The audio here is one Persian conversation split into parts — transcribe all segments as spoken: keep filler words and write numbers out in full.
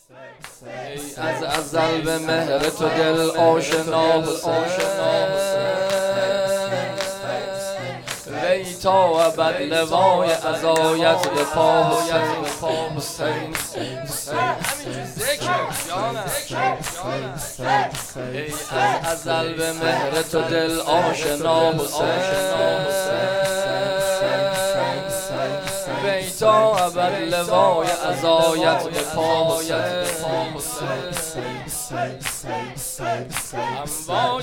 ای از ازل به مهر تو دل آشنا وی تا ابد لوای عزایت به پا حسین. همینجور ذکر ای از ازل به مهر تو دل آشنا وی تا ابد لوای عزایت به پا امواج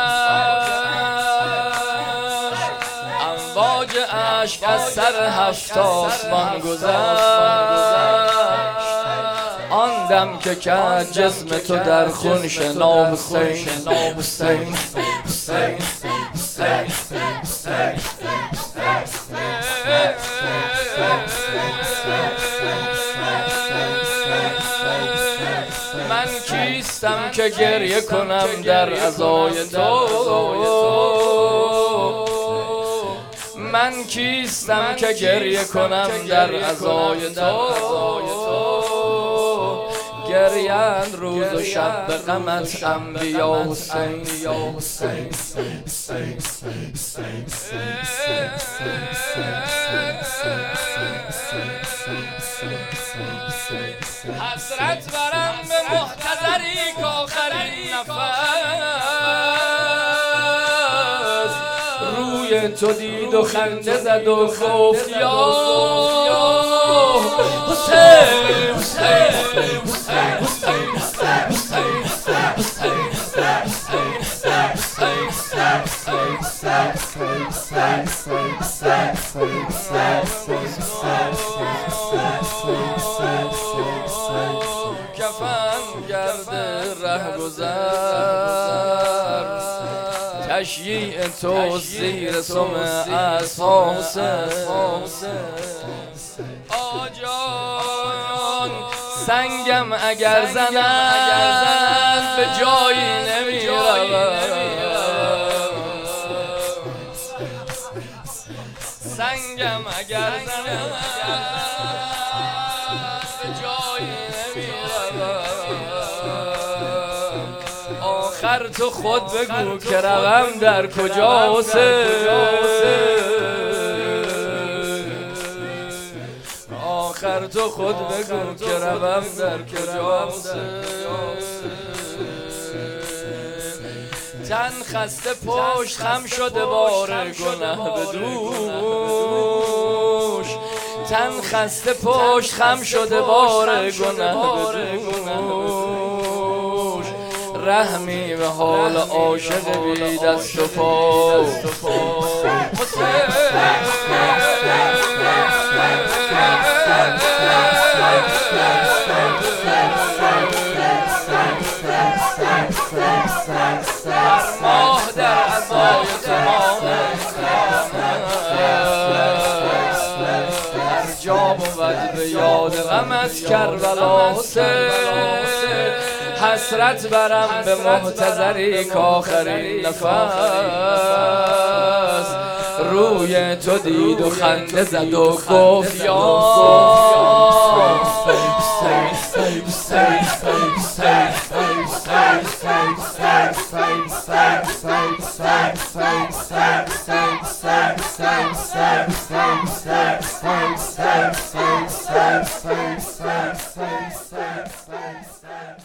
امواج عشق از سر هفت آسمان گذشت، آن دم که کرد جسم تو در خون شنا حسین. حسین حسین من کیستم که گریه کنم در عزای تو، من کیستم که گریه کنم در عزای تو، گریان روز و شب به غمت انبیا حسین. حسرت برم به محتضری کآخرین نفس، روی تو دید و خنده زد و گفت یا حسین حسین حسین حسین کفن گرد ره گذر، تشییع تو زیر سم اصحاب آجان. سنگم اگر زنند به جایی نمیروم، سنگم اگر زنند به جایی نمیروم. آخر تو خود بگو که روم در کجا حسین، آخر تو خود بگو که روم در کجا حسین. تن خسته پشت خم شده بار گناه به دوش، تن خسته پشت خم شده بار گناه به دوش، رحمی به حال عاشق بی دست و پا هر ماه در عزای تمام هر جا بود به یاد غمت کربلا حسین. حسرت برم به محتضری کآخرین نفس، روی تو دید و خنده زد و گفت یا Say, say, say, say, say, say, say, say.